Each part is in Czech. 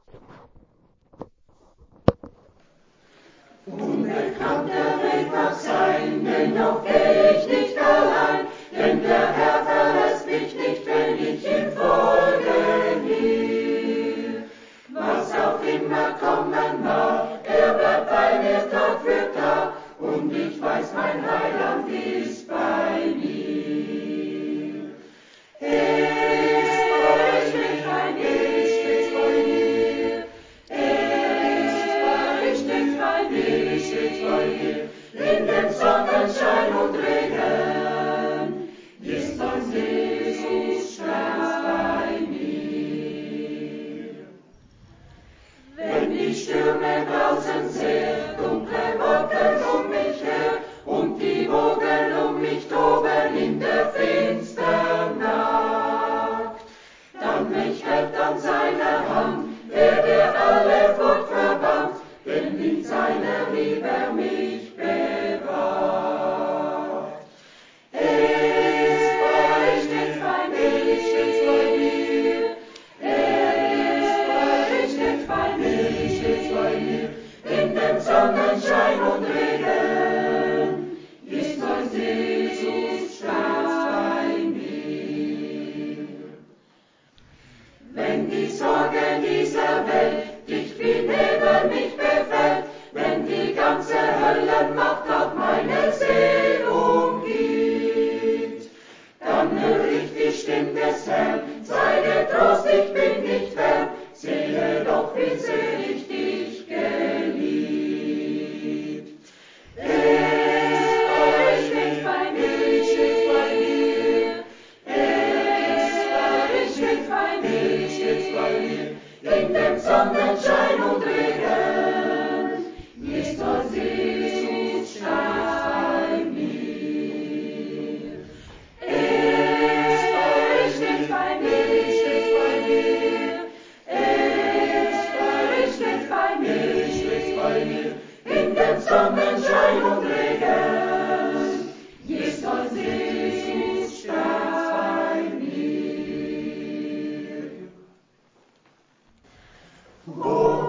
Unbekannt der Weg mag sein, dennoch geh ich nicht allein, denn der Herr verlässt mich nicht, wenn ich ihm folgen will. Was auch immer kommen mag, er bleibt bei mir Tag für Tag, und ich weiß, mein Heiland ist bei mir. Er ist bei mir, er ist bei mir, er ist bei mir, in dem Sonnenschein und Regen, ist mein Jesus ganz bei mir. Wenn die Stürme draußen sehr dunkle Wolken mich her und die Wogen mich toben in der finstern Nacht, dann mich hält an seiner Hand, der alle Furcht verbannt, denn in seiner Liebe mich bewahrt. Er steht bei mir, er steht bei mir, in dem Sonnenschein und Regen, ist mein Jesus stets bei mir. Wenn die Sorge dieser Welt dicht wie Nebel mich befällt, wenn die ganze Höllenmacht auf meine Seele umgibt, dann hör ich die Stimme des Herrn, sei getrost, ich bin nicht fern, sehe doch, wie sehr ich dich geliebt. Er steht bei mir, er steht bei mir, in dem Sonnenschein und Regen, ist mein Jesus bei mir. Er steht bei mir, er steht bei mir, in dem Sonnenschein und Regen, ist mein Jesus bei mir.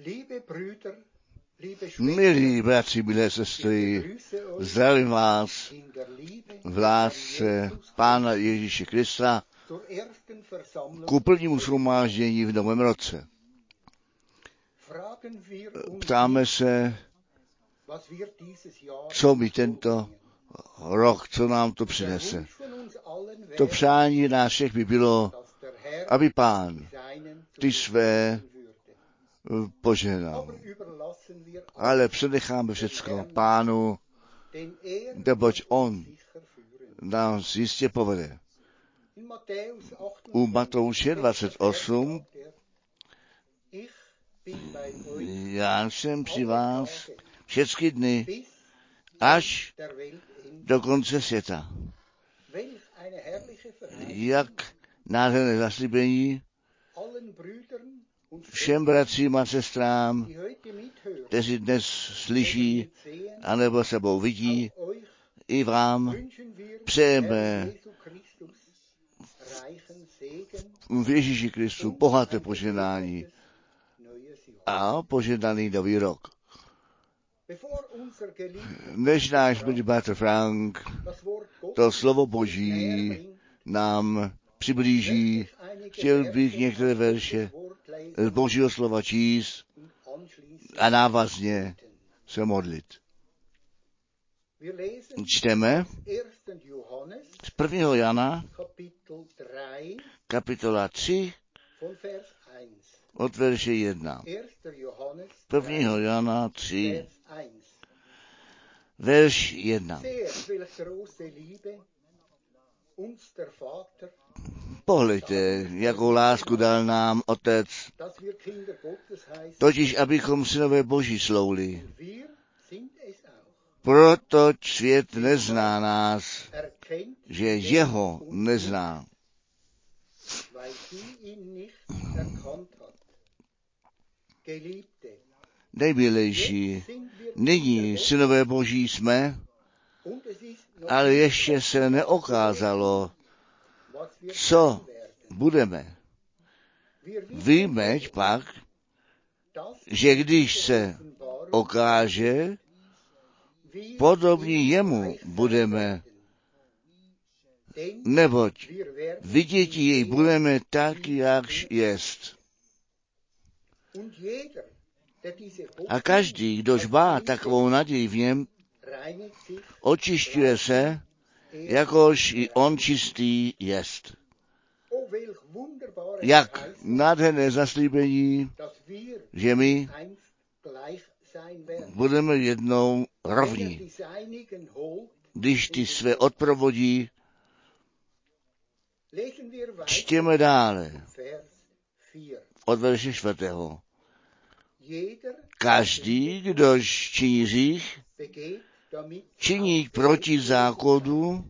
Milí bratři, milé sestry, zdravím vás v lásce Pána Ježíše Krista ku prvnímu shromáždění v novém roce. Ptáme se, co mi tento rok, co nám to přinese. To přání nás všech by bylo, aby Pán ty své požehnal. Ale předecháme všecko Pánu, neboť on nás jistě povede. U Matouše 28 já jsem při vás všechny dny až do konce světa. Jak nádherné zaslíbení všem bratřím a sestrám, kteří dnes slyší, anebo sebou vidí, i vám přejeme v Ježíši Kristu bohaté požehnání a požehnaný nový rok. Než náš milý bratr Frank to slovo Boží nám přiblíží, chtěl bych některé verše z Božího slova číst a návazně se modlit. Čteme z 1. Jana, kapitola 3, od verše 1. 1. Jana 3, verš 1. Pohleďte, jakou lásku dal nám Otec, totiž abychom synové Boží slouli. Proto svět nezná nás, že jeho nezná. Nejmilejší, nyní synové Boží jsme, ale ještě se neokázalo, co budeme. Víme pak, že když se okáže, podobní jemu budeme, neboť vidět jej budeme tak, jakž jest. A každý, kdož má takovou naději v něm, očišťuje se, jakož i on čistý jest. Jak nádherné zaslíbení, že my budeme jednou rovní, když ty své odprovodí. Čtěme dále od verše 4. Každý, kdož činí hřích, činí proti zákonu,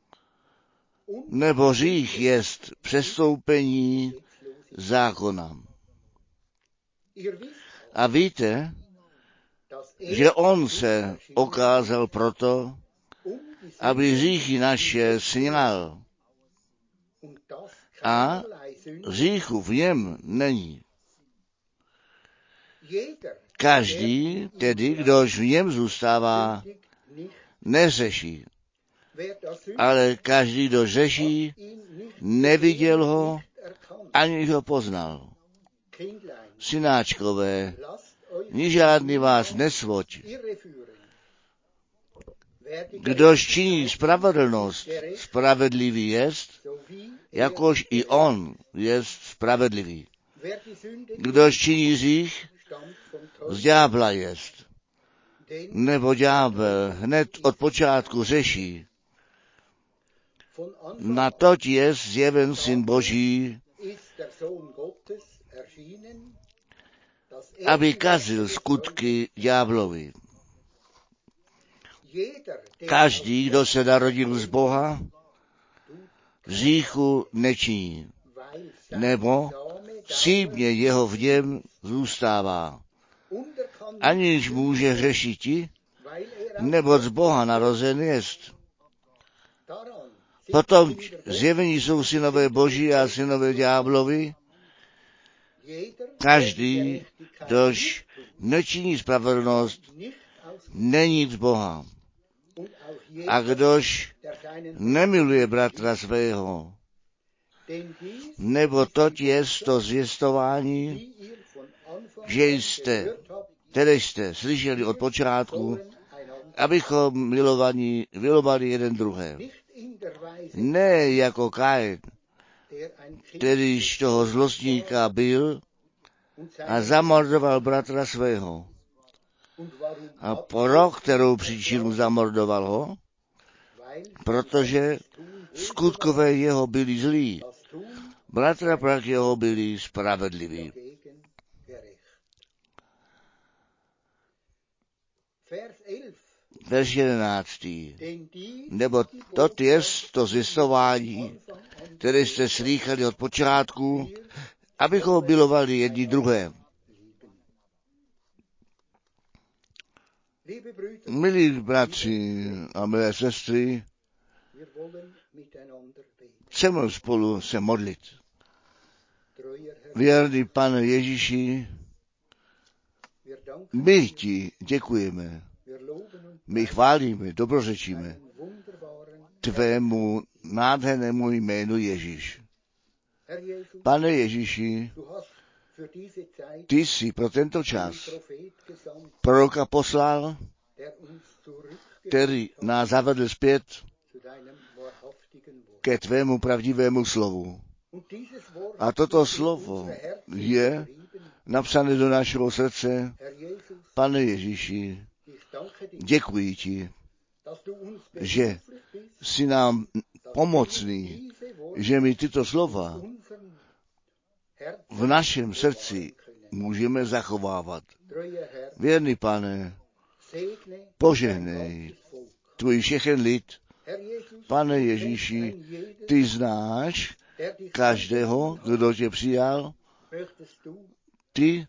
nebo hřích jest přestoupení zákona. A víte, že on se okázal proto, aby hříchy naše sňal. A hříchu v něm není. Každý, tedy kdož v něm zůstává, neřeší. Ale každý, kdo řeší, neviděl ho, ani ho poznal. Synáčkové, ni žádný vás nesvoď. Kdož činí spravedlnost, spravedlivý jest, jakož i on jest spravedlivý. Kdož činí hřích, z ďábla jest. Nebo ďábel hned od počátku řeší. Natoť je zjeven Syn Boží, aby kazil skutky ďáblovi. Každý, kdo se narodil z Boha, hříchu nečiní, nebo símě jeho v něm zůstává. Aniž může hřešiti, nebo z Boha narozen jest. Potom zjevení jsou synové Boží a synové ďáblovi. Každý, kdož nečiní spravedlnost, není z Boha. A kdož nemiluje bratra svého, nebo toť jest to zvěstování, že které jste slyšeli od počátku, abychom milovali jeden druhé. Ne jako Kain, kterýž toho zlostníka byl a zamordoval bratra svého. A pro kterou příčinu zamordoval ho? Protože skutkové jeho byli zlí, bratra pak jeho byli spravedliví. Verš 11. Nebo to jest to zvěstování, které jste slýchali od počátku, abychom milovali jedni druhé. Milí bratři a milé sestry, chceme spolu se modlit. Věrný Pane Ježíši, my ti děkujeme, my chválíme, dobrořečíme tvému nádhernému jménu Ježíš. Pane Ježíši, ty jsi pro tento čas proroka poslal, který nás zavedl zpět ke tvému pravdivému slovu. A toto slovo je napsané do našeho srdce. Pane Ježíši, děkuji ti, že jsi nám pomocný, že my tyto slova v našem srdci můžeme zachovávat. Věrný Pane, požehnej tvůj všechen lid. Pane Ježíši, ty znáš každého, kdo tě přijal. Ty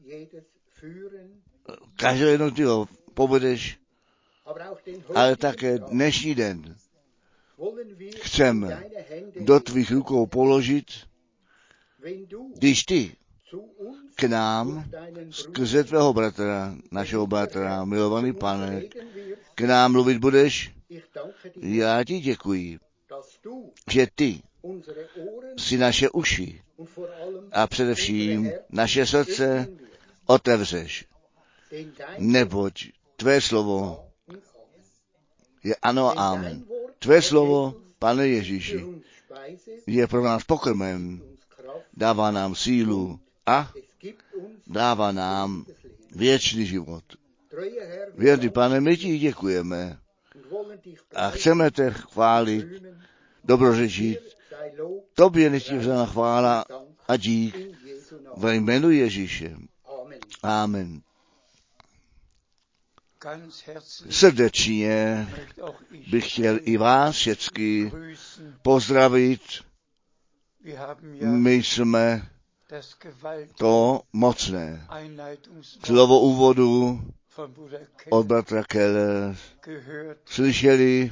každého jednotlivého povedeš, ale také dnešní den chceme do tvých rukou položit, když ty k nám skrze tvého bratra, našeho bratra, milovaný Pane, k nám mluvit budeš. Já ti děkuji, že ty si naše uši a především naše srdce otevřeš, neboť tvé slovo je ano a amen. Tvé slovo, Pane Ježíši, je pro nás pokrmem, dává nám sílu a dává nám věčný život. Věrný Pane, my ti děkujeme a chceme tě chválit, dobrořečit. Tobě nech ti vzána chvála a dík ve jménu Ježíše. Amen. Srdečně bych chtěl i vás všechny pozdravit. My jsme to mocné slovo úvodu od bratra Keller slyšeli,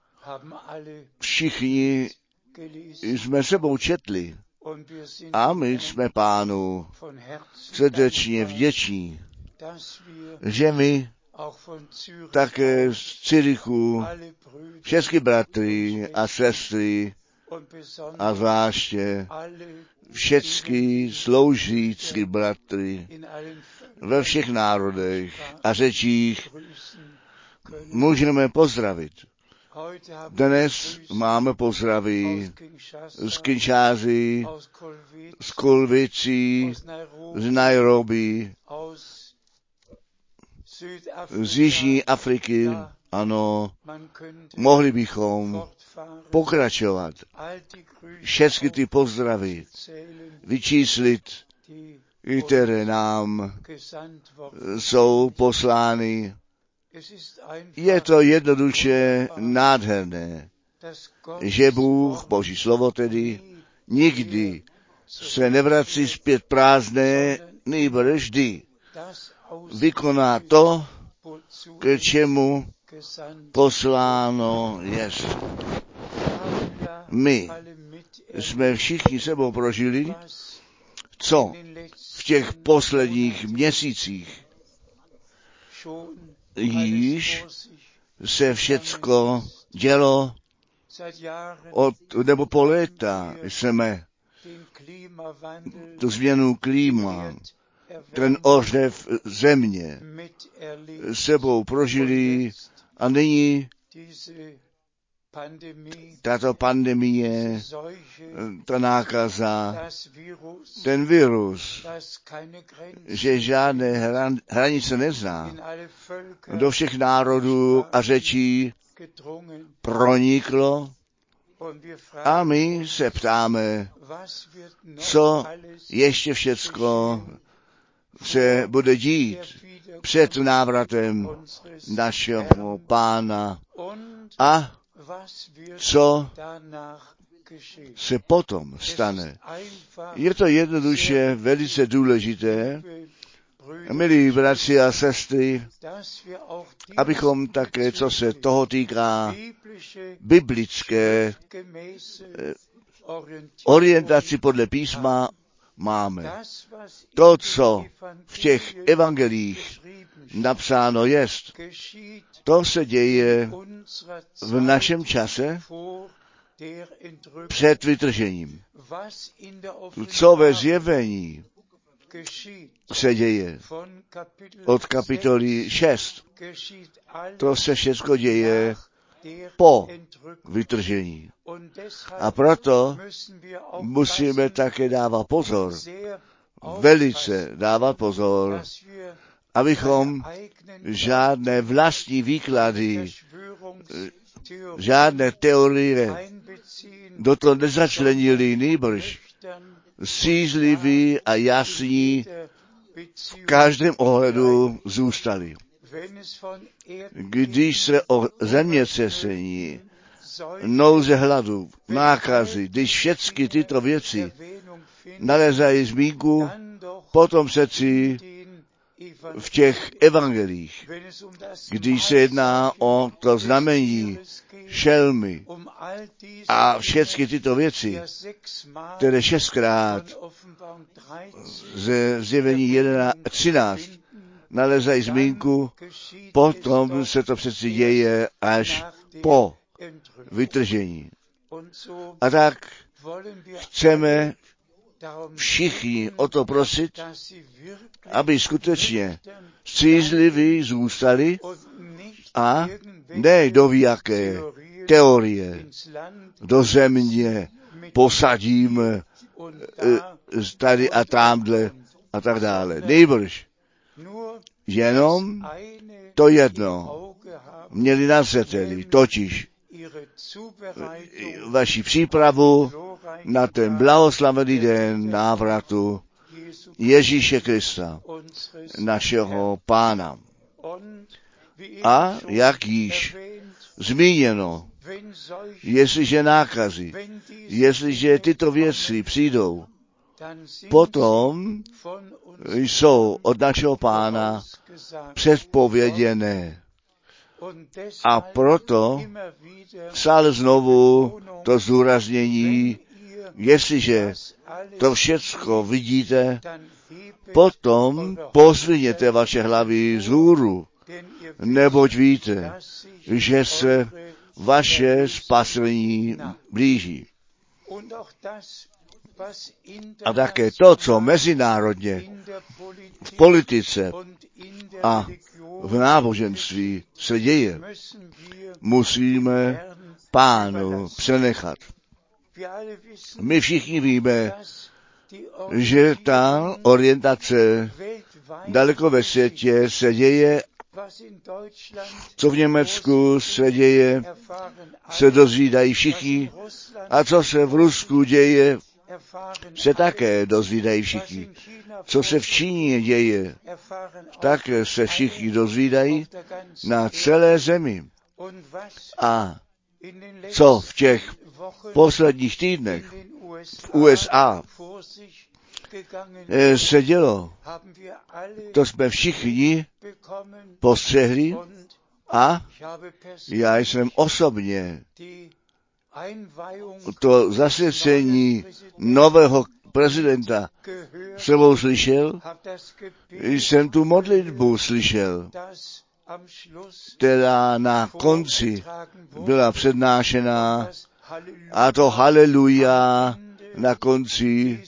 všichni jsme sebou četli a my jsme Pánu srdečně vděční, že my také z Cyrichu všechny bratry a sestry a zvláště všechny sloužící bratry ve všech národech a řečích můžeme pozdravit. Dnes máme pozdraví z Kinshasy, z Kolvicí, z Nairobi, z Jižní Afriky. Ano, mohli bychom pokračovat. Všechny ty pozdravy vyčíslit, které nám jsou poslány. Je to jednoduše nádherné, že Bůh, Boží slovo tedy, nikdy se nevrací zpět prázdné, nýbrž vždy vykoná to, k čemu posláno jest. My jsme všichni sebou prožili, co v těch posledních měsících již se všecko dělo nebo po léta jsme tu změnu klíma, ten ohřev země sebou prožili a nyní tato pandemie, ta nákaza, ten virus, že žádné hranice nezná, do všech národů a řečí proniklo a my se ptáme, co ještě všecko se bude dít před návratem našeho Pána a co se potom stane. Je to jednoduše velice důležité, milí bratři a sestry, abychom také, co se toho týká, biblické orientaci podle písma máme. To, co v těch evangelích napsáno jest, to se děje v našem čase před vytržením. Co ve zjevení se děje od kapitoly 6, to se všechno děje po vytržení. A proto musíme také dávat pozor, velice dávat pozor, abychom žádné vlastní výklady, žádné teorie do toho nezačlenili, nýbrž střízliví a jasní v každém ohledu zůstali. Když se o zemětřesení, nouze hladu, nákazy, když všechny tyto věci nalezají zmínku, potom přeci v těch evangelích, když se jedná o to znamení šelmy a všechny tyto věci, které 6krát ze zjevení 13 nalezají zmínku, potom se to přeci děje až po vytržení. A tak chceme všichni o to prosit, aby skutečně střízliví zůstali a ne do jaké teorie do země posadíme tady a tamhle a tak dále. Nejbrž jenom to jedno měli na zřeteli, totiž vaši přípravu na ten blahoslavený den návratu Ježíše Krista, našeho Pána. A jak již zmíněno, jestliže nákazy, jestliže tyto věci přijdou, potom jsou od našeho Pána předpověděné. A proto stále znovu to zdůraznění, jestliže to všecko vidíte, potom pozvihněte vaše hlavy vzhůru, neboť víte, že se vaše spasení blíží. A také to, co mezinárodně v politice a v náboženství se děje, musíme Pánu přenechat. My všichni víme, že ta orientace daleko ve světě se děje, co v Německu se děje, se dozvídají všichni, a co se v Rusku děje, se také dozvídají všichni. Co se v Číně děje, také se všichni dozvídají na celé zemi. A co v těch posledních týdnech v USA se dělo, to jsme všichni postřehli a já jsem osobně to zasvěcení nového prezidenta sebou slyšel, jsem tu modlitbu slyšel, která na konci byla přednášena, a to haleluja na konci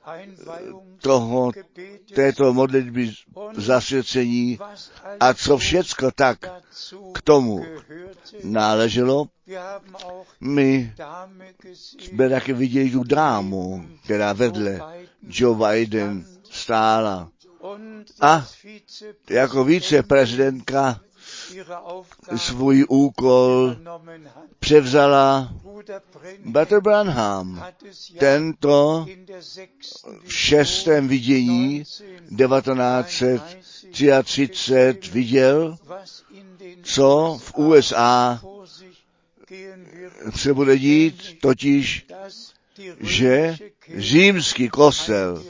této modlitby zasvěcení, a co všecko tak k tomu náleželo. My jsme taky viděli tu dámu, která vedle Joe Biden stála a jako viceprezidentka svůj úkol převzala Brother Branham. Tento v 6. vidění 1933 viděl, co v USA se bude dít, totiž, že římský kostel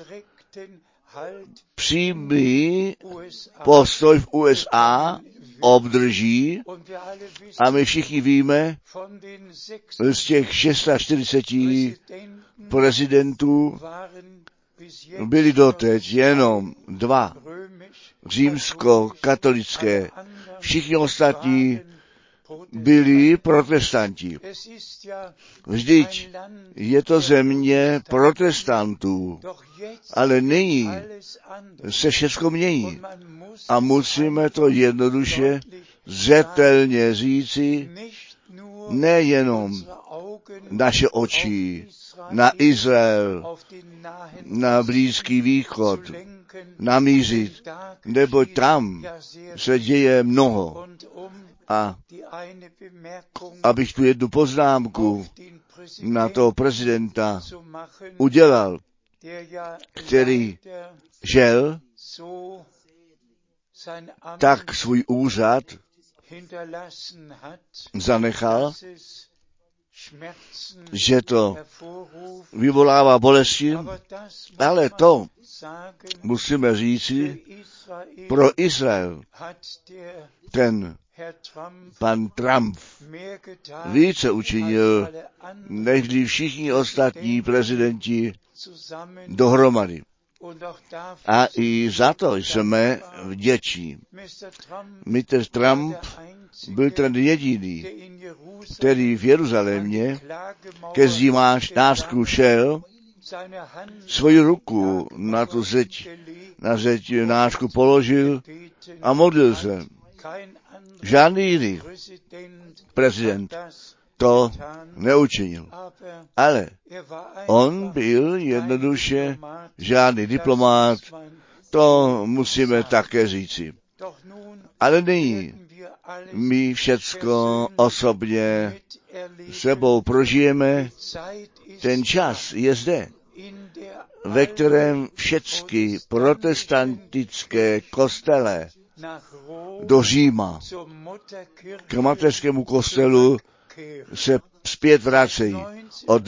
přímý postoj v USA obdrží, a my všichni víme, z těch 640 prezidentů byli doteď jenom 2 římsko-katolické. Všichni ostatní byli protestanti. Vždyť je to země protestantů, ale nyní se všechno mění a musíme to jednoduše zřetelně říci, nejenom naše oči na Izrael, na Blízký východ namířit, nebo tam se děje mnoho. A abych tu jednu poznámku na toho prezidenta udělal, který žel tak svůj úřad zanechal, že to vyvolává bolesti, ale to musíme říci pro Izrael. Ten pan Trump více učinil, než všichni ostatní prezidenti dohromady. A i za to jsme vděční. Mr. Trump byl ten jediný, který v Jeruzalémě ke zdimářství šel, svoji ruku na tu zeď, nášku položil a modlil se. Žádný jiný prezident to neučinil. Ale on byl jednoduše žádný diplomát, to musíme také říci. Ale nyní my všecko osobně sebou prožijeme, ten čas je zde, ve kterém všechny protestantické kostele do Říma k mateřskému kostelu se zpět vracejí. Od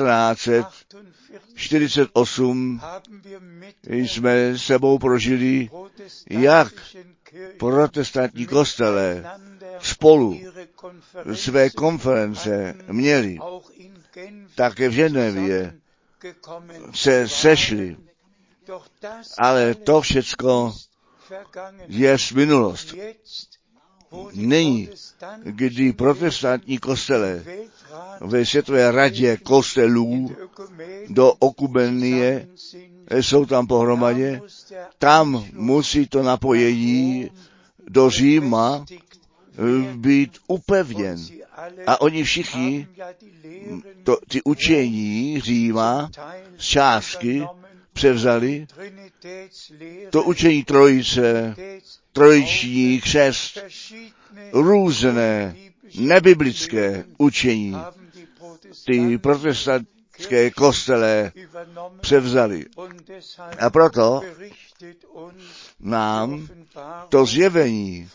1948 jsme sebou prožili, jak protestantní kostele spolu své konference měli. Také v Ženevě se sešli. Ale to všecko je minulost. Nyní, kdy protestantní kostele ve Světové radě kostelů do Okumenie jsou tam pohromadě, tam musí to napojení do Říma být upevněn. A oni všichni ty učení Říma z částky převzali, to učení trojice, trojiční křest, různé nebiblické učení, ty protestantské kostele převzali. A proto nám to zjevení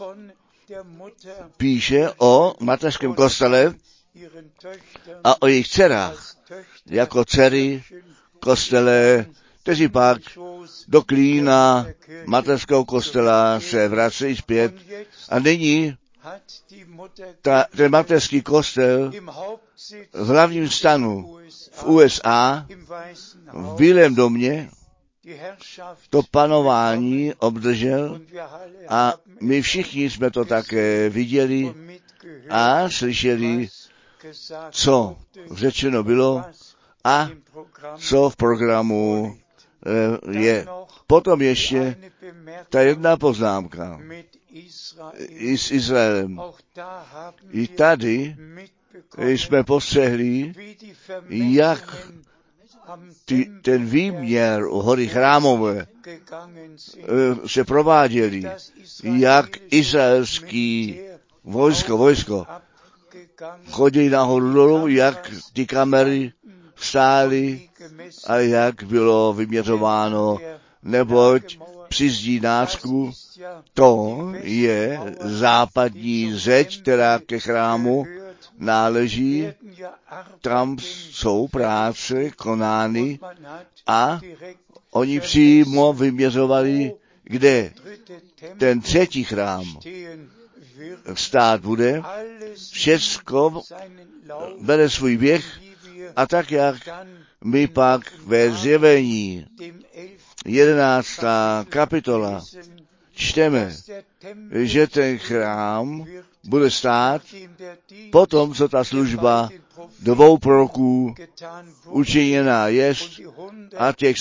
píše o mateřském kostele a o jejich dcerách, jako dcery kostele, kteří pak do klína mateřského kostela se vracejí zpět. A nyní ten mateřský kostel v hlavním stanu v USA, v Bílém domě, to panování obdržel a my všichni jsme to také viděli a slyšeli, co řečeno bylo a co v programu je. Potom ještě ta jedna poznámka i s Izraelem. I tady jsme postřehli, jak ten výměr u hory Chrámové se prováděli, jak izraelský vojsko chodili nahoru dolů, jak ty kamery stály a jak bylo vyměřováno, neboť při zdí nácku to je západní zeď, která ke chrámu náleží, tam jsou práce konány a oni přímo vyměřovali, kde ten třetí chrám stát bude. Všecko bere svůj běh a tak, jak my pak ve Zjevení 11. kapitola čteme, že ten chrám bude stát potom, co ta služba 2 proroků učiněná jest a těch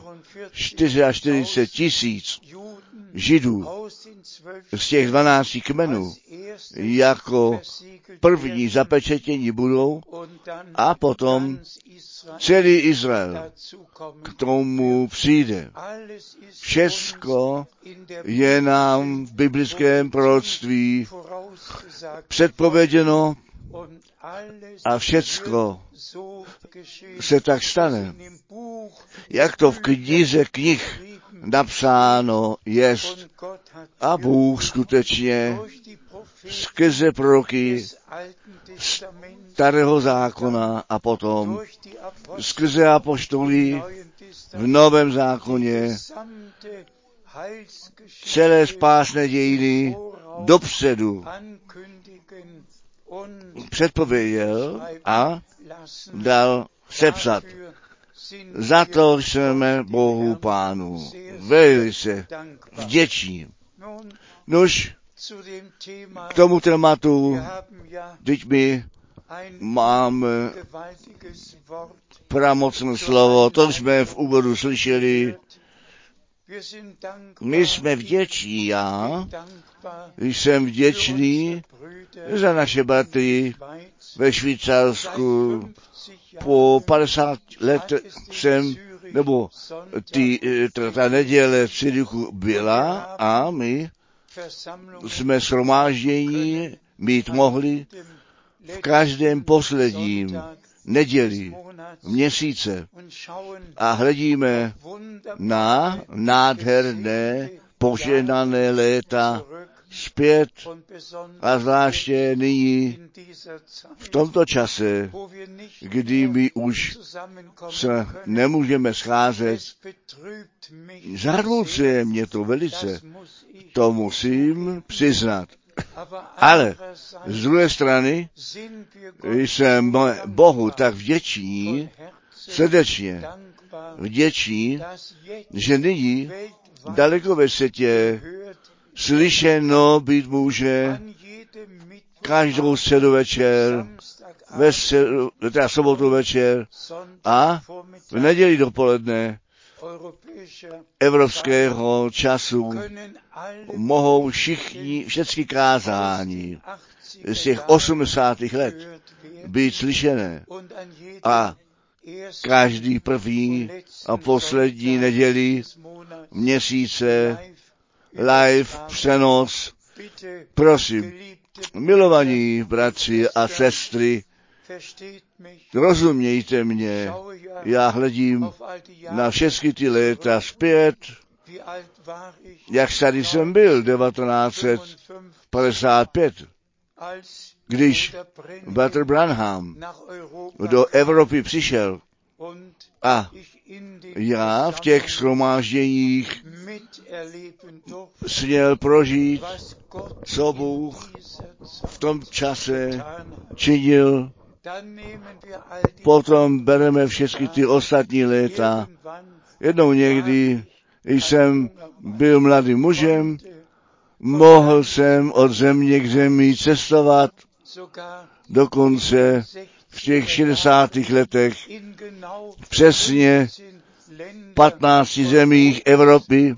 144 000 Židů z těch 12 kmenů jako první zapečetění budou a potom celý Izrael k tomu přijde. Všecko je nám v biblickém proroctví předpověděno a všecko se tak stane, jak to v knize knih napsáno jest. A Bůh skutečně skrze proroky Starého zákona a potom skrze apoštoly v Novém zákoně celé spásné dějiny dopředu předpověděl a dal sepsat. Za to jsme Bohu Pánu velice vděční. Nož k tomu tématu teď my máme pramocné slovo, to jsme v úvodu slyšeli. My jsme vděční, já jsem vděčný za naše bratry ve Švýcarsku. Po 50 let jsem, nebo ta neděle v Cirychu byla a my jsme shromáždění mít mohli v každém posledním neděli měsíce a hledíme na nádherné požehnané léta zpět a zvláště nyní v tomto čase, kdy my už se nemůžeme scházet. Zarmucuje mě to velice, to musím přiznat. Ale z druhé strany jsem Bohu tak vděčný, srdečně vděčný, že nyní daleko ve světě slyšeno být může každou středu večer, teda sobotu večer a v neděli dopoledne evropského času mohou všechny kázání z těch 80. let být slyšené a každý první a poslední neděli měsíce live přenos. Prosím, milovaní bratři a sestry, rozumějte mě, já hledím na všechny ty léta zpět, jak tady jsem byl 1955, když bratr Branham do Evropy přišel a já v těch shromážděních směl prožít, co Bůh v tom čase činil. Potom bereme všechny ty ostatní léta. Jednou někdy jsem byl mladým mužem, mohl jsem od země k zemi cestovat, dokonce v těch 60. letech přesně v 15 zemích Evropy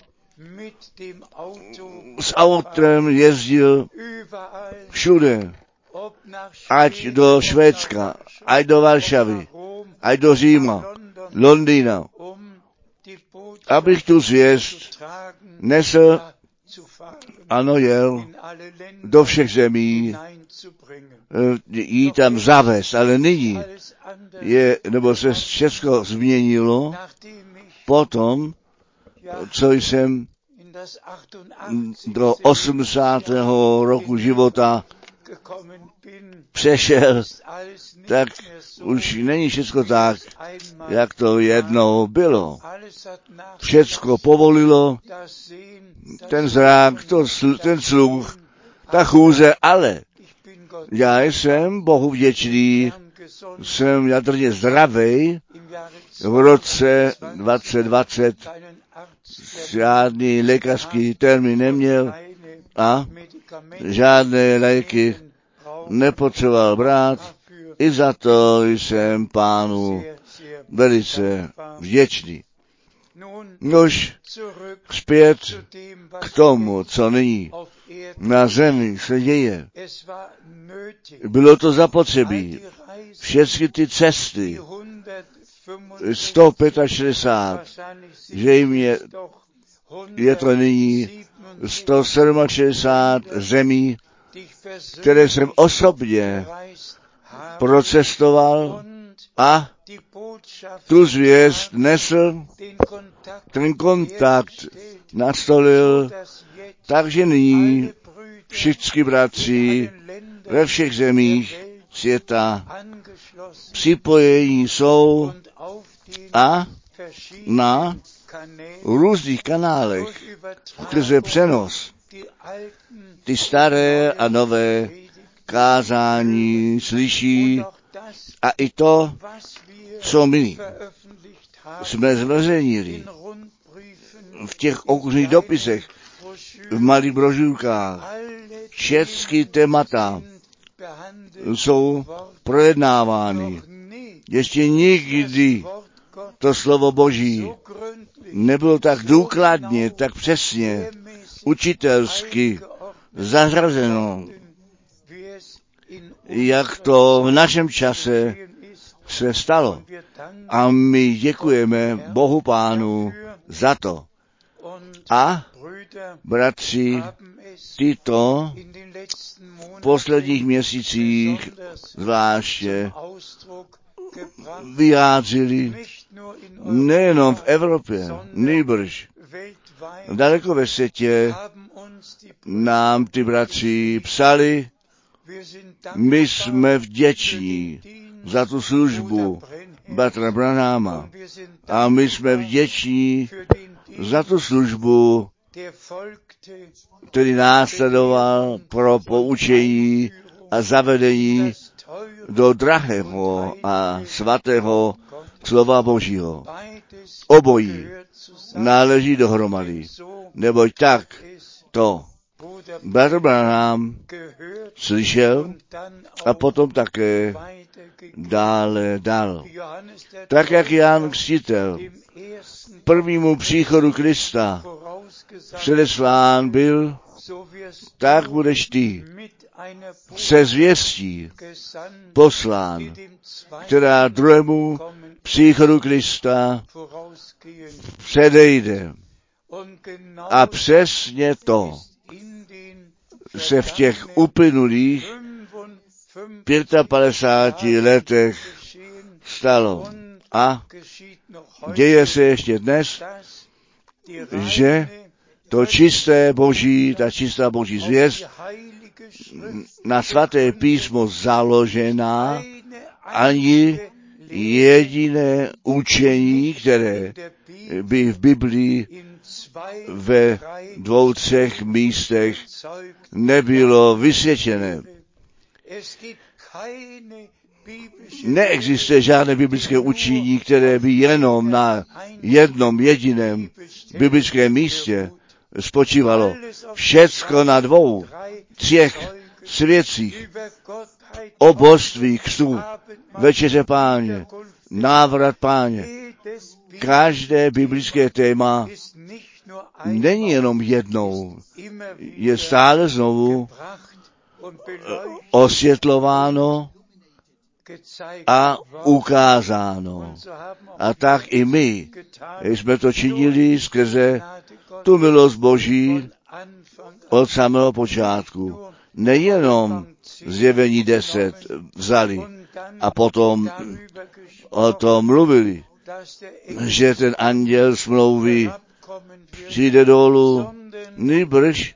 s autem jezdil všude, ať do Švédska, ať do Varšavy, ať do Říma, Londýna, abych tu zvěst nesl, ano, jel do všech zemí, jí tam zavést, ale nyní nebo se všechno změnilo potom, co jsem do 80. roku života přešel, tak už není všechno tak, jak to jednou bylo. Všecko povolilo, ten zrak, ten sluch, ta chůze, ale já jsem Bohu vděčný, jsem jadrně zdravý, v roce 2020 žádný lékařský termín neměl a žádné léky nepotřeboval brát. I za to jsem Pánu velice vděčný. Nož zpět k tomu, co nyní na zemi se děje. Bylo to zapotřebí. Všechny ty cesty, 165, že jim je to nyní 167 zemí, které jsem osobně procestoval a tu zvěst nesl, ten kontakt nastolil, takže nyní všichni bratři ve všech zemích světa připojení jsou a na různých kanálech skrze přenos ty staré a nové kázání slyší a i to, co my jsme zveřejnili v těch okružných dopisech, v malých brožurkách, všechny témata jsou projednávány. Ještě nikdy to slovo Boží nebylo tak důkladně, tak přesně, učitelsky zařazeno, jak to v našem čase se stalo. A my děkujeme Bohu Pánu za to. A bratři, tyto v posledních měsících zvláště vyjádřili nejenom v Evropě, nýbrž daleko ve světě nám ty bratři psali, my jsme vděční za tu službu bratra Branhama a my jsme vděční za tu službu, který následoval pro poučení a zavedení do drahého a svatého slova Božího. Obojí náleží dohromady, neboť tak to bratr Branham slyšel a potom také dále dal. Tak jak Jan Křtitel prvnímu příchodu Krista předeslán byl, tak budeš ty se zvěstí poslán, která druhému příchodu Krista předejde. A přesně to se v těch uplynulých 55 letech stalo. A děje se ještě dnes, že to čisté Boží, ta čistá Boží zvěst na svaté písmo založená, ani jediné učení, které by v Biblii ve 2-3 místech nebylo vysvědčené. Neexistuje žádné biblické učení, které by jenom na jednom jediném biblickém místě spočívalo. Všecko na 2, 3 svědcích o božství křtu, večeře Páně, návrat Páně. Každé biblické téma není jenom jednou, je stále znovu osvětlováno a ukázáno. A tak i my jsme to činili skrze tu milost Boží od samého počátku. Nejenom Zjevení 10 vzali a potom o tom mluvili, že ten anděl smlouvy přijde dolů, nýbrž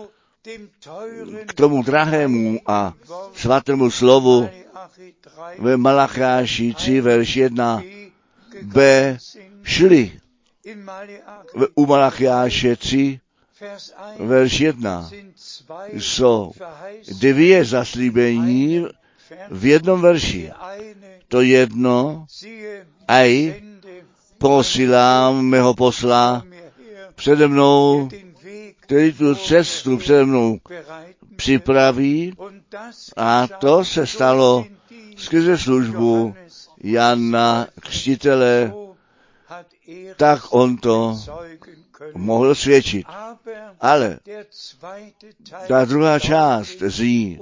k tomu drahému a svatému slovu ve Malachiáši 3, verš 1 b šli. U Malachiáše 3, verš 1 jsou 2 zaslíbení v jednom verši. To jedno, aj posílám mého posla přede mnou, který tu cestu přede mnou připraví, a to se stalo skrze službu Jana Křtitele, tak on to mohl svědčit. Ale ta druhá část zní: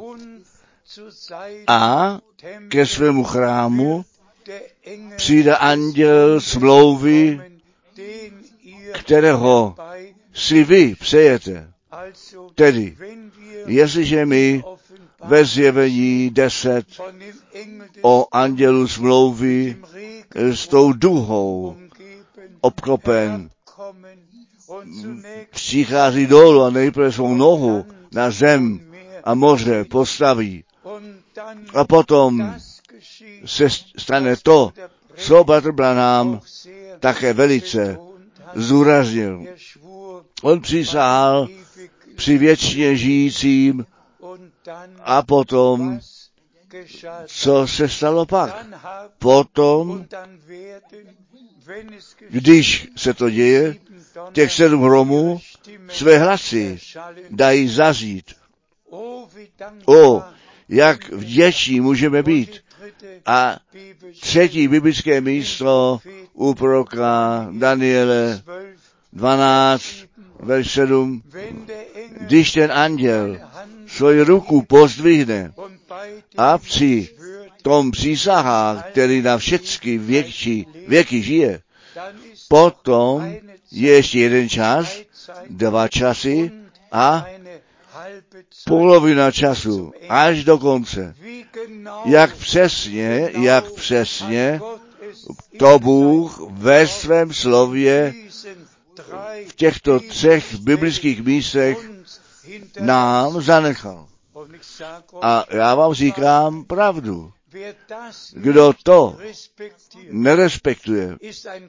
a ke svému chrámu přijde anděl smlouvy, kterého si vy přejete. Tedy, jestliže my ve Zjevení 10 o andělu smlouvy s tou duhou obklopen přichází dolů a nejprve svou nohu na zem a moře postaví. A potom se stane to, co bratr Branham také velice zdůraznil. On přísahal při věčně žijícím a potom, co se stalo pak? Potom, když se to děje, těch 7 hromů své hlasy dají zazít. Jak vděční můžeme být. A 3. biblické místo u proroka Daniele 12, verš 7. Když ten anděl svoji ruku pozdvihne a při tom přísahá, který na všechny věky žije, potom je ještě jeden čas, 2 časy a polovina času, až do konce. Jak přesně to Bůh ve svém slově v těchto 3 biblických místech nám zanechal. A já vám říkám pravdu. Kdo to nerespektuje,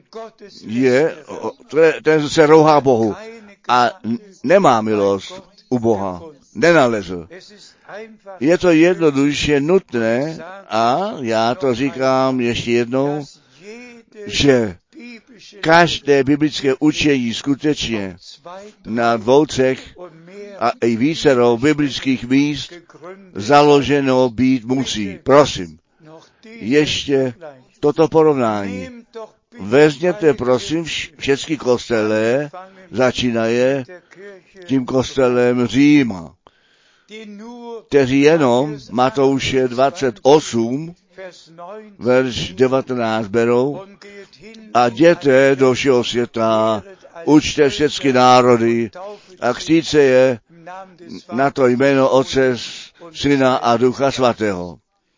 ten se rouhá Bohu a nemá milost u Boha. Nenalezl. Je to jednoduše nutné, a já to říkám ještě jednou, že každé biblické učení skutečně na 2, 3 a i vícero biblických míst založeno být musí. Prosím, ještě toto porovnání. Vezměte prosím všechny kostele, začínaje tím kostelem Říma, kteří jenom Matouše 28, verš 19 berou a jděte do všeho světa, učte všechny národy a křtíte je na to jméno Otce, Syna a Ducha Svatého.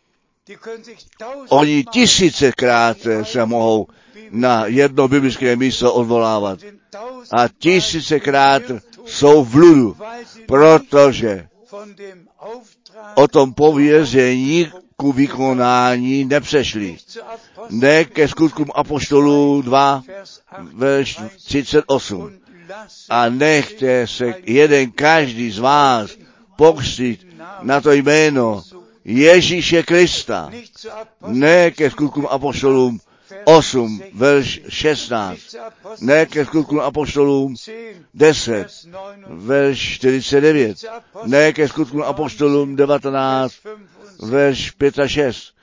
Oni 1000krát se mohou na jedno biblické místo odvolávat. A 1000krát jsou v bludu, protože o tom pověření ku vykonání nepřešli. Ne ke skutkům apoštolů 2, verš 38. a nechte se jeden každý z vás pokřtít na to jméno Ježíše Krista, ne ke skutkům apoštolům 8, verš 16, ne ke skutkům apoštolům 10, verš 49, ne ke skutkům apoštolům 19, verš 5 a 6.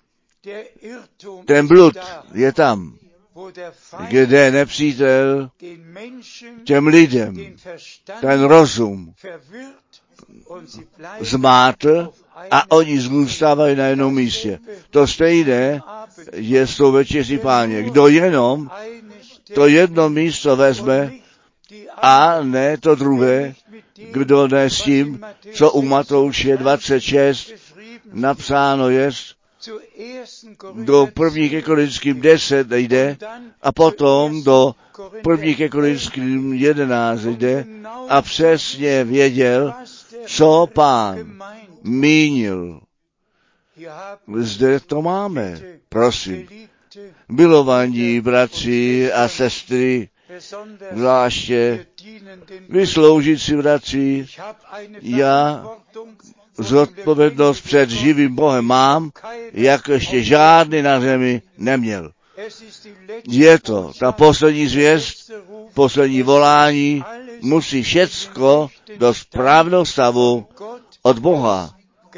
Ten blud je tam, kde nepřítel těm lidem ten rozum zmátl a oni zůstávají na jednom místě. To stejné je s tou večeří Páně. Kdo jenom to jedno místo vezme a ne to druhé, kdo ne s tím, co u Matouše 26 napsáno je, do 1. Korinským 10 jde a potom do 1. Korinským 11 jde a přesně věděl, co Pán mínil. Zde to máme, prosím. Milovaní bratři a sestry, zvláště vy sloužící bratři, já zodpovědnost před živým Bohem mám, jak ještě žádný na zemi neměl. Je to ta poslední zvěst, poslední volání, musí všecko do správného stavu od Boha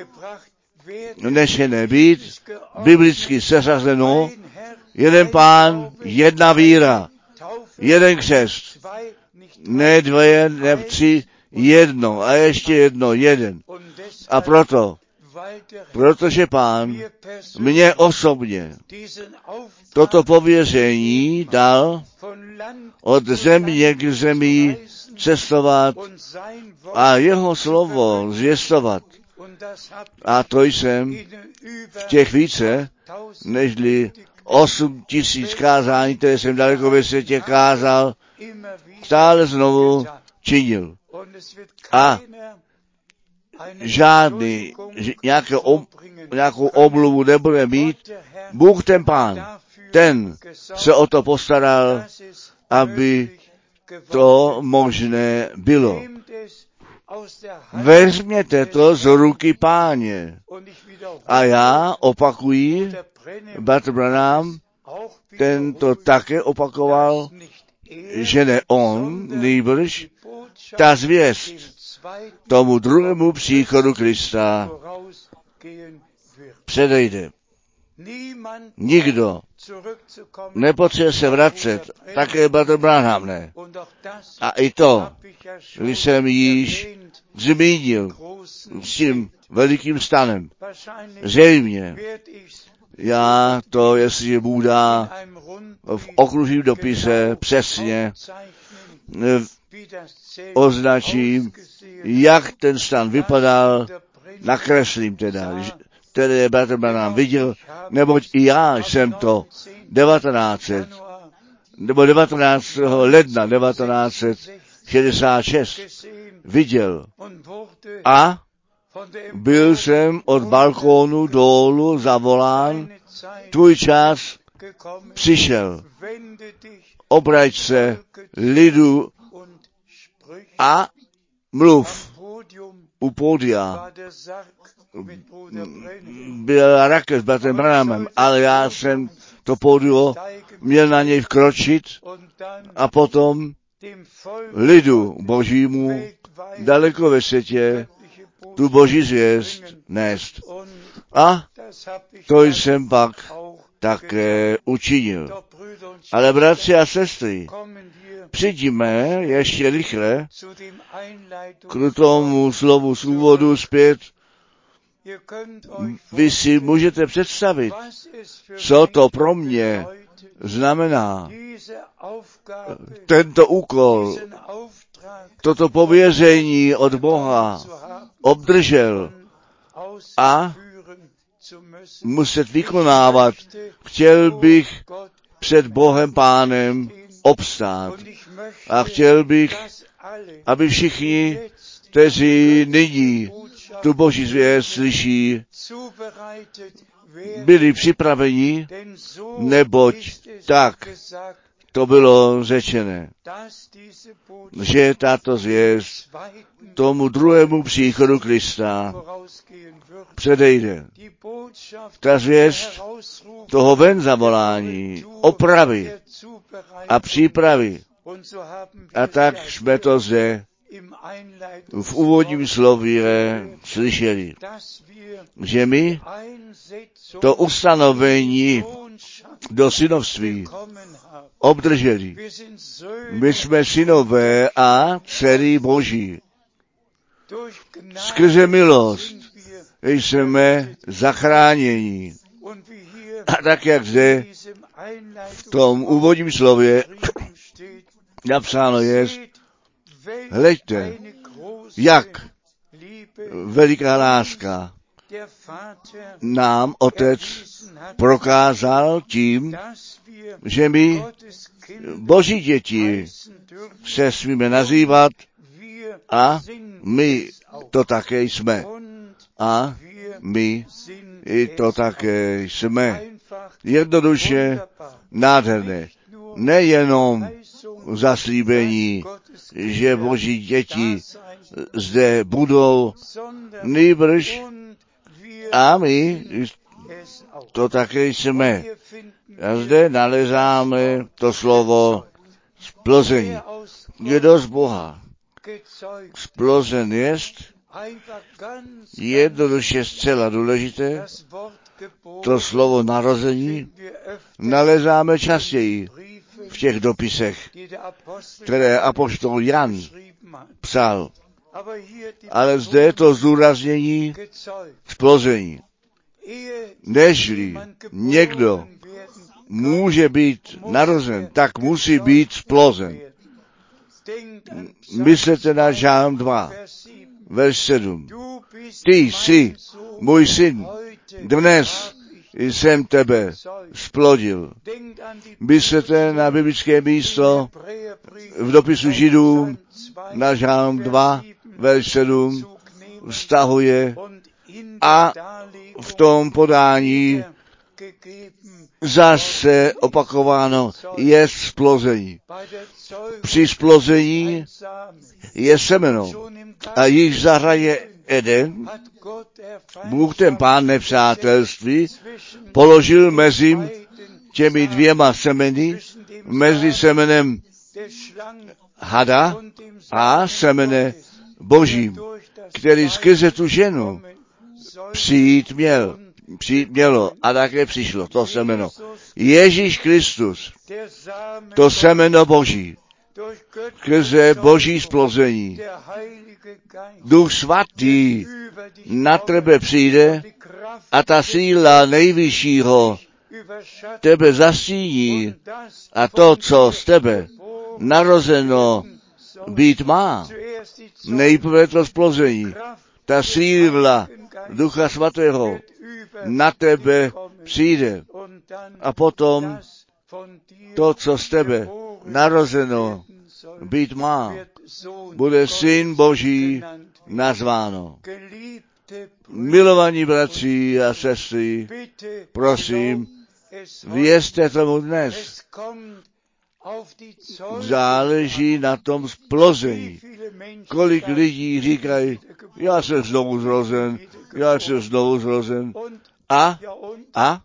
nešené být, biblicky seřazeno, jeden Pán, jedna víra, jeden křest, ne dvoje, ne tři, jedno a ještě jedno, jeden. A protože Pán mně osobně toto pověření dal od země k zemi cestovat a jeho slovo zvěstovat. A to jsem v těch více nežli 8 000 kázání, které jsem daleko ve světě kázal, stále znovu činil. A žádný, nějakou omluvu nebude mít. Bůh ten Pán, ten se o to postaral, aby to možné bylo. Vezměte to z ruky Páně. A já opakuji, bratr Branham, ten to také opakoval, že ne on, nýbrž ta zvěst tomu druhému příchodu Krista předejde. Nikdo nepotřebuje se vracet, také bratr Branham ne. A i to, když jsem již zmínil s tím velikým stanem. Zřejmě, já to, jestli Bůh dá, v okružním dopise přesně označím, jak ten stan vypadal, nakreslím teda, které bratr Branham viděl, neboť i já jsem to 19. ledna 1966 viděl. A byl jsem od balkónu dolů zavolán, tvůj čas přišel. Obrať se lidu a mluv. U pódia byl raket s bratrem Branhamem, ale já jsem to pódio měl na něj vkročit a potom lidu božímu daleko ve světě tu boží zvěst nést. A to jsem pak také učinil. Ale bratři a sestry, přijďme ještě rychle k tomu slovu z úvodu zpět. Vy si můžete představit, co to pro mě znamená. Tento úkol, toto pověření od Boha obdržel a muset vykonávat. Chtěl bych před Bohem Pánem obstát. A chtěl bych, aby všichni, kteří nyní tu boží zvěst slyší, byli připraveni, neboť tak to bylo řečené, že tato zvěst tomu druhému příchodu Krista předejde. Ta zvěst toho ven zavolání, opravy a přípravy. A tak jsme to zde v úvodním slově slyšeli, že my to ustanovení do synovství obdrželi. My jsme synové a dcery Boží. Skrze milost jsme zachráněni. A tak, jak zde v tom úvodním slově napsáno je, hleďte, jak veliká láska nám Otec prokázal tím, že my Boží děti se smíme nazývat a my to také jsme. A my i to také jsme. Jednoduše nádherné. Nejenom zaslíbení, že Boží děti zde budou, nýbrž a my to také jsme. A zde nalezáme to slovo splození. Kdo z Boha splozen jest, jednoduše zcela důležité, to slovo narození nalezáme častěji v těch dopisech, které apoštol Jan psal. Ale zde je to zdůraznění splození. Nežli někdo může být narozen, tak musí být splozen. Myslete na Žálm 2, verš 7. Ty jsi můj syn, dnes jsem tebe splodil. Myslete na biblické místo v dopisu Židům na Žálm 2, verš 7, vztahuje a v tom podání zase opakováno je splození. Při splození je semeno a již zahraje Eden. Bůh ten Pán nepřátelství položil mezi těmi dvěma semeny, mezi semenem hada a semene Božím, který skrze tu ženu přijít mělo a také přišlo to semeno. Ježíš Kristus, to semeno Boží, skrze Boží splození. Duch svatý na tebe přijde a ta síla nejvyššího tebe zastíní a to, co z tebe narozeno být má, nejprve to splození, ta síla Ducha svatého na tebe přijde a potom to, co z tebe narozeno být má, bude Syn Boží nazváno. Milovaní bratři a sestry, prosím, věřte tomu dnes. Záleží na tom splození. Kolik lidí říkají, já jsem znovu zrozen. A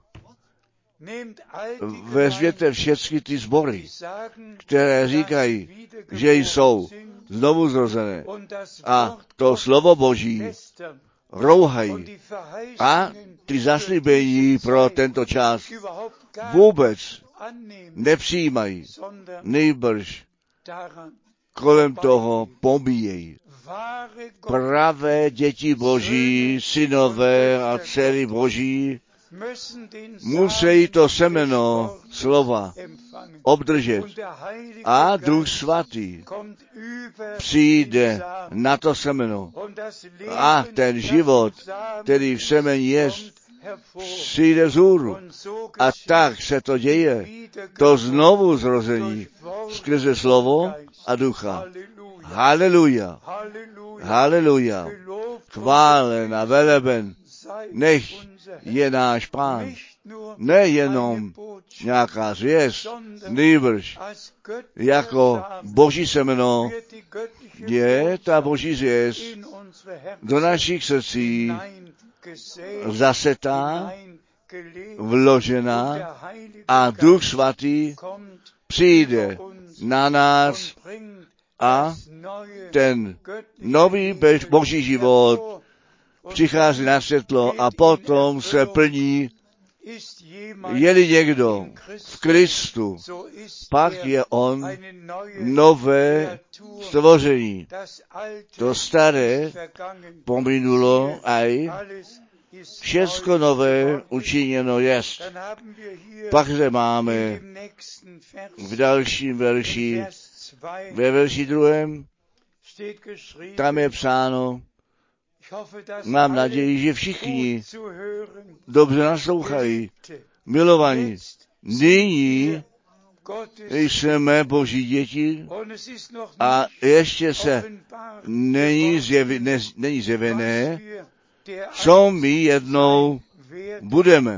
vezměte všechny ty sbory, které říkají, že jsou znovu zrozené a to slovo Boží rouhají a ty zaslíbení pro tento čas vůbec nepřijímají, nejbrž kolem toho pomíjejí. Pravé děti Boží, synové a dcery Boží musí to semeno slova obdržet a Duch svatý přijde na to semeno a ten život, který v semeni je, přijde vzhůru. A tak se to děje, to znovu zrození skrze slovo a ducha. Haleluja, haleluja, chválen a veleben nech je náš Pán nejenom nějaká zvěst, nýbrž jako Boží semeno je ta Boží zvěst do našich srdcí zasetá, vložena a Duch Svatý přijde na nás a ten nový Boží život přichází na světlo a potom se plní. Je-li někdo v Kristu, pak je on nové stvoření. To staré pominulo a všecko nové učiněno jest. Pak zde máme v dalším verši, ve verši 2, tam je psáno, mám naději, že všichni dobře naslouchají. Milovaní, nyní jsme Boží děti a ještě se není zjevené, co my jednou budeme.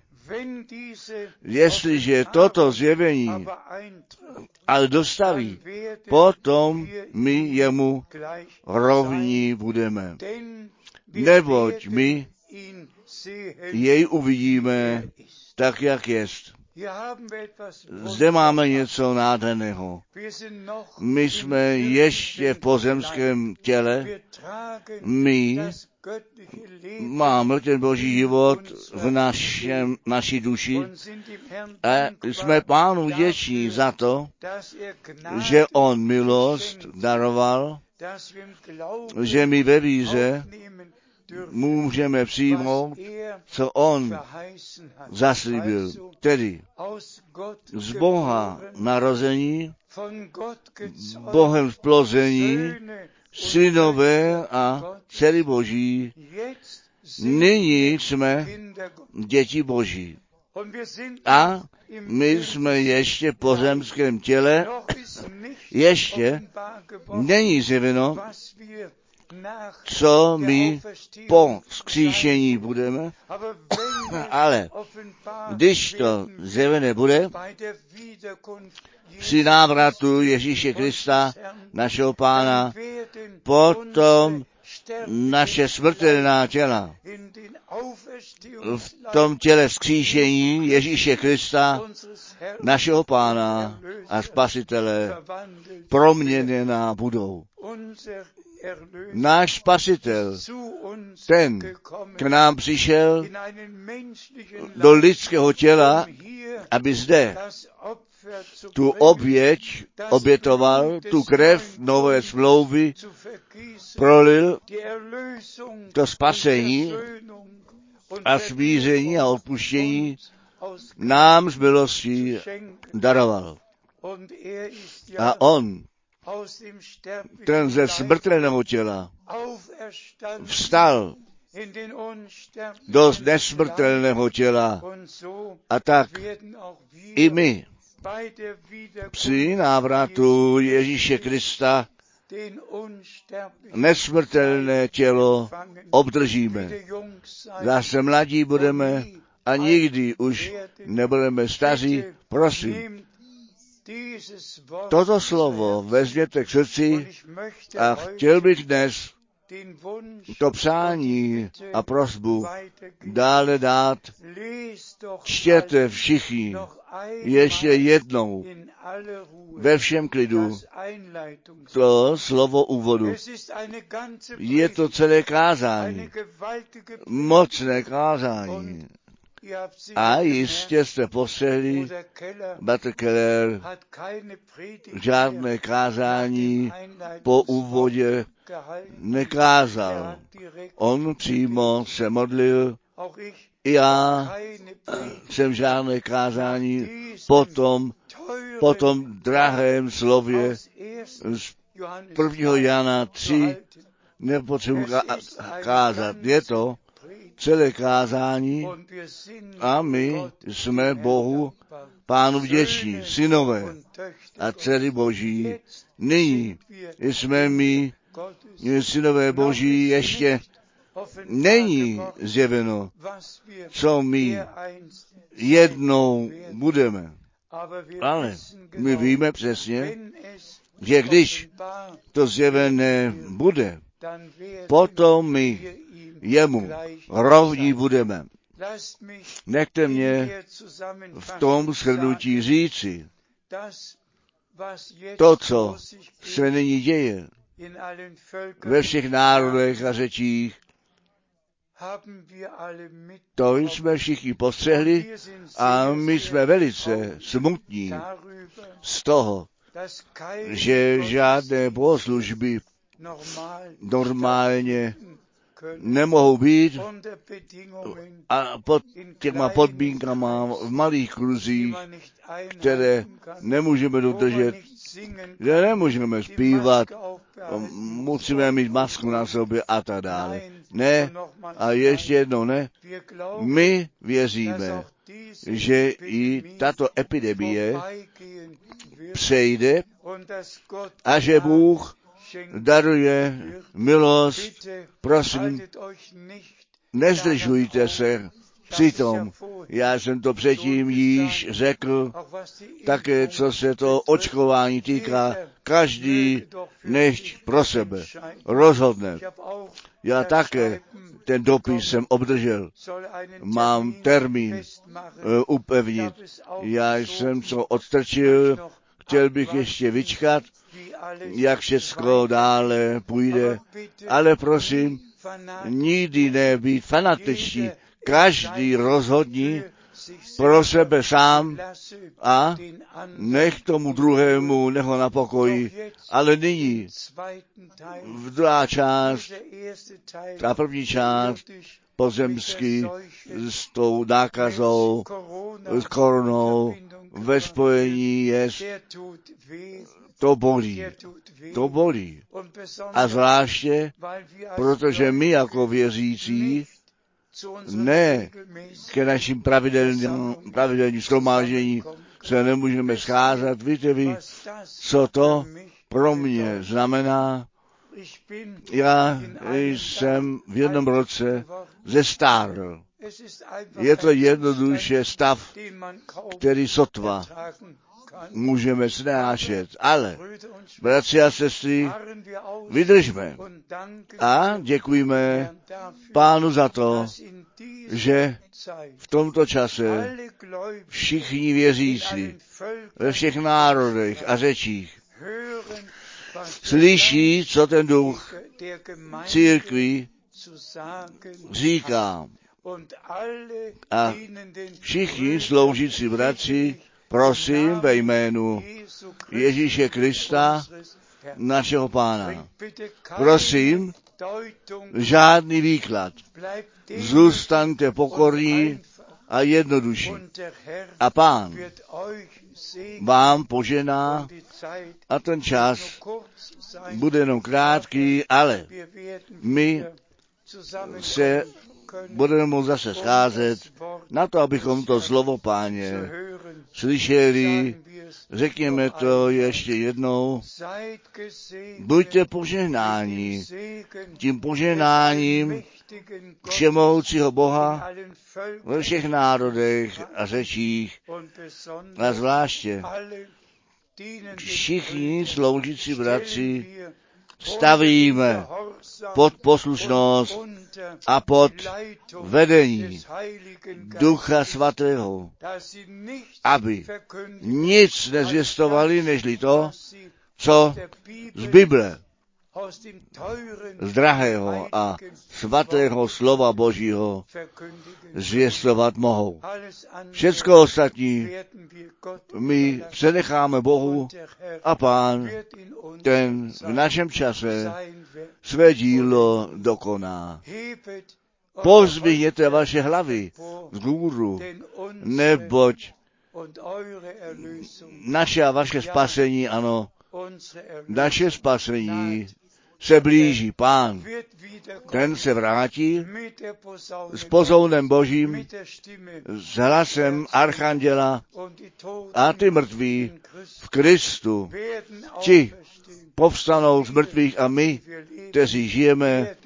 Jestliže toto zjevení ale dostaví, potom my jemu rovní budeme. Neboť my jej uvidíme tak, jak jest. Zde máme něco nádherného. My jsme ještě v pozemském těle, my máme ten Boží život v naší duši a jsme Pánu vděční za to, že on milost daroval, že my ve víře můžeme přijmout, co on zaslíbil, tedy z Boha narození, Bohem splození, synové a dcery Boží. Nyní jsme děti Boží. A my jsme ještě v pozemském těle, ještě není zjeveno, co my po vzkříšení budeme, ale když to zjevené bude, při návratu Ježíše Krista, našeho Pána, potom naše smrtelná těla v tom těle vzkříšení Ježíše Krista, našeho Pána a Spasitele, proměněná budou. Náš Spasitel, ten k nám přišel do lidského těla, aby zde tu oběť obětoval, tu krev nové smlouvy prolil, to spasení a smíření a odpuštění nám z milostí daroval. A on, ten ze smrtelného těla, vstal do nesmrtelného těla a tak i my při návratu Ježíše Krista nesmrtelné tělo obdržíme. Zase mladí budeme a nikdy už nebudeme staří. Prosím, toto slovo vezměte k srdci a chtěl bych dnes to přání a prosbu dále dát. Čtěte všichni ještě jednou ve všem klidu to slovo úvodu. Je to celé kázání, mocné kázání. A jistě jste postřehli, Bratr Keller žádné kázání po úvodě nekázal. On přímo se modlil. Já jsem žádné kázání po tom drahém slově z 1. Jana 3 nepotřebuji kázat. Je to celé kázání a my jsme Bohu, Pánu vděční, synové a dcery Boží. Nyní jsme my, synové Boží, ještě není zjeveno, co my jednou budeme. Ale my víme přesně, že když to zjevené bude, potom my jemu rovní budeme. Nechte mě v tom shrnutí říci, to, co se nyní děje ve všech národech a řečích, to jsme všichni postřehli a my jsme velice smutní z toho, že žádné bohoslužby normálně nemohou být a pod těma podmínkama v malých kruzích, které nemůžeme dodržet, že nemůžeme zpívat, musíme mít masku na sobě a tak dále. Ne, a ještě jednou ne, my věříme, že i tato epidemie přejde a že Bůh daruje milost. Prosím, nezdržujte se přitom. Já jsem to předtím již řekl, také co se to očkování týká, každý nechť pro sebe rozhodne. Já také ten dopis jsem obdržel. Mám termín upevnit. Já jsem co odstrčil, chtěl bych ještě vyčkat, jak všecko dále půjde, ale prosím, nikdy nebýt fanatičtí, každý rozhodní pro sebe sám a nech tomu druhému neho na pokoji. Ale nyní v druhá část, ta první část pozemský s tou nákazou, s koronou, ve spojení je, to bolí. A zvláště, protože my jako věřící ne ke našim pravidelným shromáždění se nemůžeme scházet. Víte vy, co to pro mě znamená? Já jsem v jednom roce zestárl. Je to jednoduše stav, který sotva můžeme snášet. Ale, bratři a sestry, vydržme a děkujeme Pánu za to, že v tomto čase všichni věřící ve všech národech a řečích slyší, co ten duch církví říká. A všichni sloužící bratři, prosím ve jménu Ježíše Krista, našeho Pána. Prosím, žádný výklad. Zůstaňte pokorní a jednoduší. A Pán vám požená a ten čas bude jenom krátký, ale my se budeme moct zase scházet na to, abychom to slovo Páně slyšeli. Řekněme to ještě jednou. Buďte požehnáni tím požehnáním všemohoucího Boha ve všech národech a řečích a zvláště všichni sloužící bratři stavíme pod poslušnost a pod vedení Ducha Svatého, aby nic nezvěstovali, nežli to, co z Bible, z drahého a svatého slova Božího zvěstovat mohou. Všecko ostatní my přenecháme Bohu a Pán ten v našem čase své dílo dokoná. Pozvihněte vaše hlavy vzhůru, neboť naše a vaše spasení, ano, naše spasení se blíží. Pán, ten se vrátí s pozounem Božím, s hlasem archanděla a ty mrtví v Kristu, ti povstanou z mrtvých a my, kteří žijeme,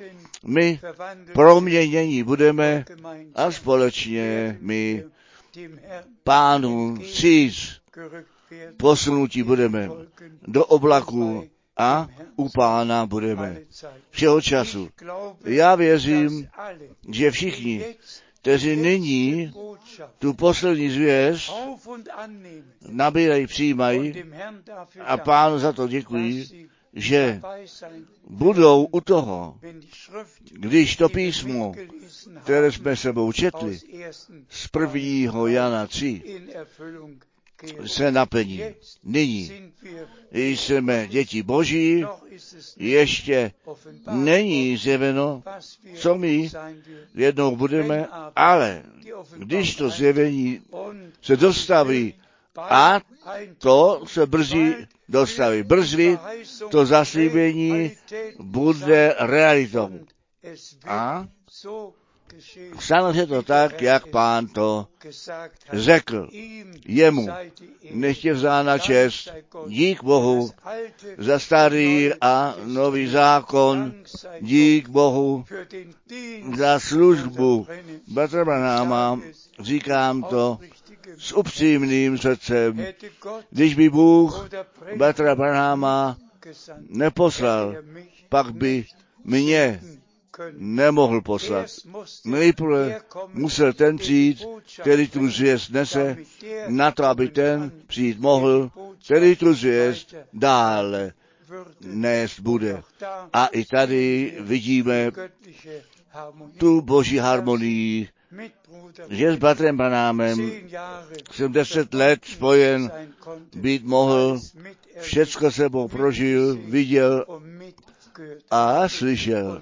my proměnění budeme a společně my Pánu vstříc posunutí budeme do oblaku a u Pána budeme všeho času. Já věřím, že všichni, kteří nyní tu poslední zvěst nabírají, přijímají a Pánu za to děkuji, že budou u toho, když to písmo, které jsme sebou četli, z 1. Jana 3, se naplní. Nyní jsme děti Boží, ještě není zjeveno, co my jednou budeme, ale když to zjevení se dostaví a to se brzy dostaví. Brzy to zaslíbení bude realitou. A stane se to tak, jak Pán to řekl. Jemu nech je vzána čest, dík Bohu za starý a nový zákon, dík Bohu za službu bratra Branhama, říkám to s upřímným srdcem. Když by Bůh bratra Branhama neposlal, pak by mě nemohl poslat. Nejprve musel ten přijít, který tu zvěst nese, na to, aby ten přijít mohl, který tu zvěst dále nést bude. A i tady vidíme tu boží harmonii, že s bratrem Branhamem jsem 10 let spojen být mohl, všecko sebou prožil, viděl a slyšel.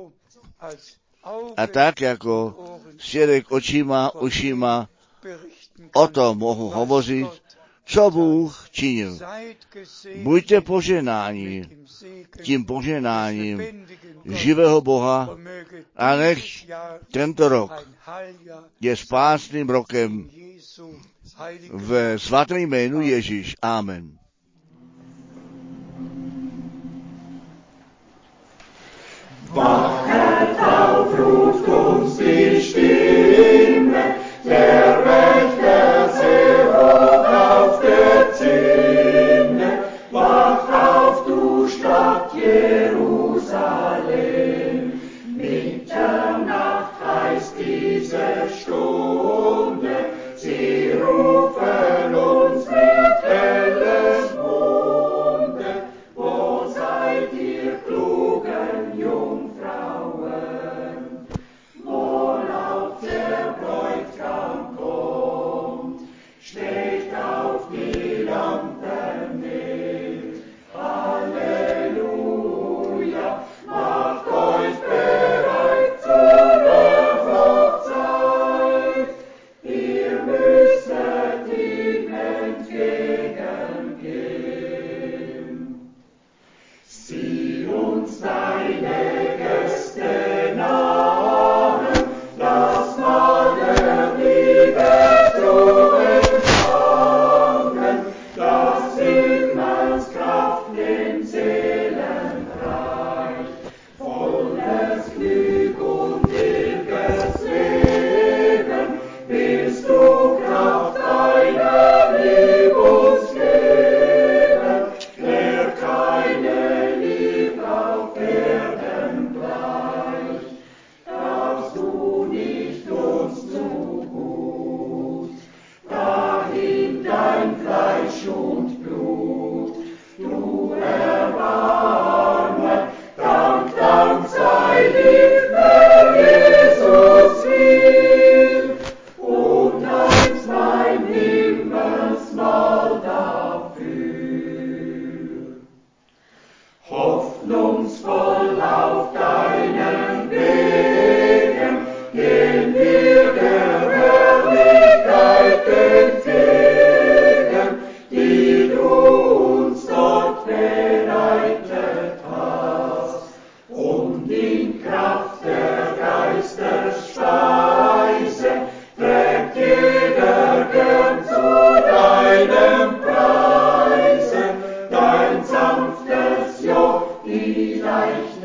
A tak jako svědek očima, ušima, o tom mohu hovořit, co Bůh činil. Buďte poženáni tím poženáním živého Boha a nech tento rok je spásným rokem ve svatém jménu Ježíš. Amen. Wachet auf, ruft uns die Stimme, der Wächter sehr hoch auf der Zinne. Wach auf, du Stadt Jerusalem, Mitternacht heißt diese Stunde, sie rufen uns mit helles Munde, wo seid ihr klugen Jungfrauen, wo laut der Bräutigam kommt, steht auf die Lampen mit. Halleluja, macht euch bereit zur Hochzeit, ihr müsstet ihm entgegengehen. Sieh uns deine Gäste nahen, das Mahl der Liebe zu empfangen, das Himmelskraft den Seelen reicht, volles Glück und ewiges Leben, willst du Kraft deiner Liebe uns geben, der keine Liebe auf Erden bleibt, darfst du nicht uns zu gut, dahin dein Fleisch und Blut, du Erbarme, Dank, Dank sei dir, Herr Jesus will, und eins mein Himmelsmahl dafür. Hoffnungsvoll auf deinen Wegen gehen wir der Herrlichkeit entgegen, die du uns dort bereitet hast. Und in Kraft der Geisterspeise trägt jeder gern zu deinem Preise dein sanftes Joch, die leicht